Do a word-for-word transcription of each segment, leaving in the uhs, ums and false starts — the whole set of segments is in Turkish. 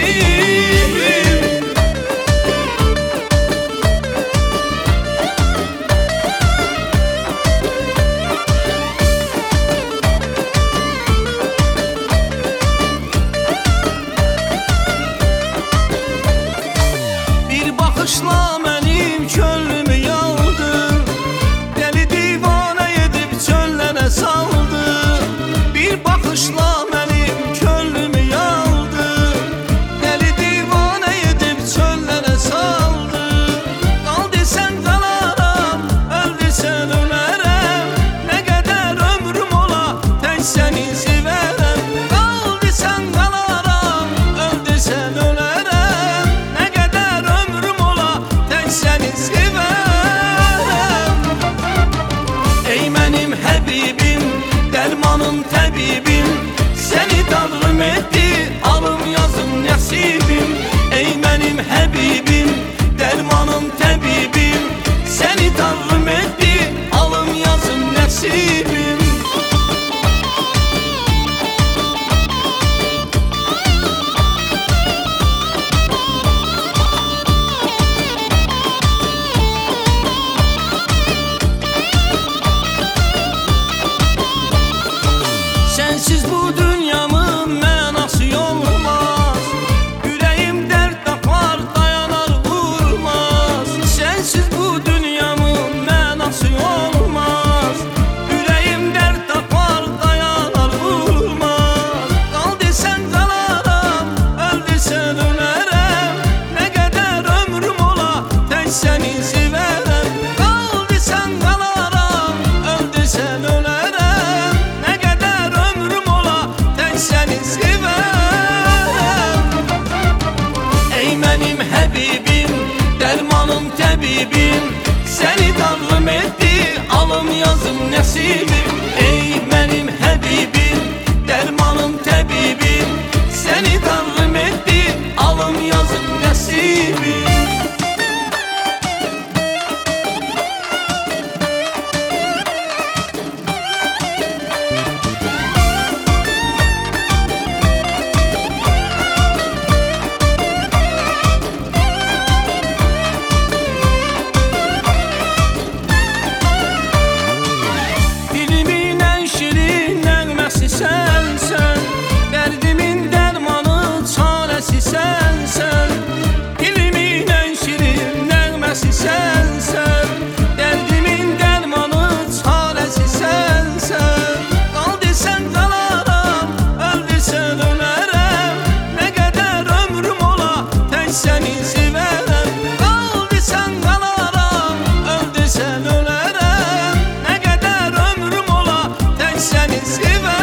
Bir bakışla benim könlümü yaldı, deli divane edip çöllere saldı. Bir bakışla benim könlümü yaldı, deli divane edip çöllere saldı. Kal desen kalaram, öl desen ölerem, ne kadar ömrüm ola tek seni severem. Kal desen kalaram, öl desen ölerem, ne kadar ömrüm ola tek seni severem. Ey benim Habibim, dermanım tabibim, seni tanrım etti alım yazım nasibim. Ey benim Habibim, dermanım tabibim, seni tanrım etti alım yazım nasibim. Sensiz bu dünyamın mənası olmaz, yüreğim dert tapar dayanar vurmaz. Sensiz bu dünyamın mənası olmaz, yüreğim dert tapar dayanar vurmaz. Kal desen kalaram, öl desen ölerem, ne kadar ömrüm ola tek seni severem. Kal desen kalaram, öl desen ölerem, ne kadar ömrüm ola tek seni severem. Ey benim Habibim, dermanım tabibim, seni tanrım etti alım yazım nasibim. Ey benim Habibim, dermanım tabibim, seni tanrım etti alım yazım nasibim. Dilimin en şirin nəğməsi sənsən, dərdimin dərmanı çarəsi sənsən. Dilimin en şirin nəğməsi sənsən, dərdimin dərmanı çarəsi sənsən. Kal desen kalaram, öl desen ölərəm, ne kadar ömrüm ola tek seni severem. Kal desen kalaram, öl desen ölərəm, ne kadar ömrüm ola tek seni severem.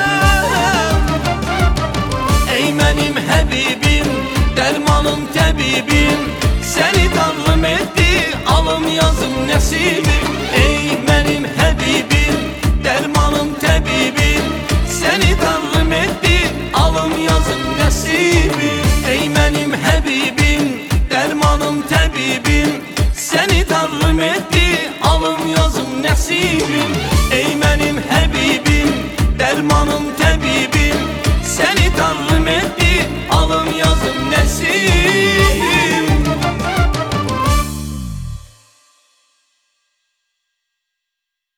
Ey benim Habibim, dermanım tabibim, seni tanrım etti alım yazım nasibim. Ey benim Habibim, dermanım tabibim, seni tanrım etti alım yazım nasibim. Ey benim Habibim, dermanım tabibim, seni tanrım etti alım yazım nasibim. Ey benim Habibim, dermanım tabibim, seni tanrım etti alım yazım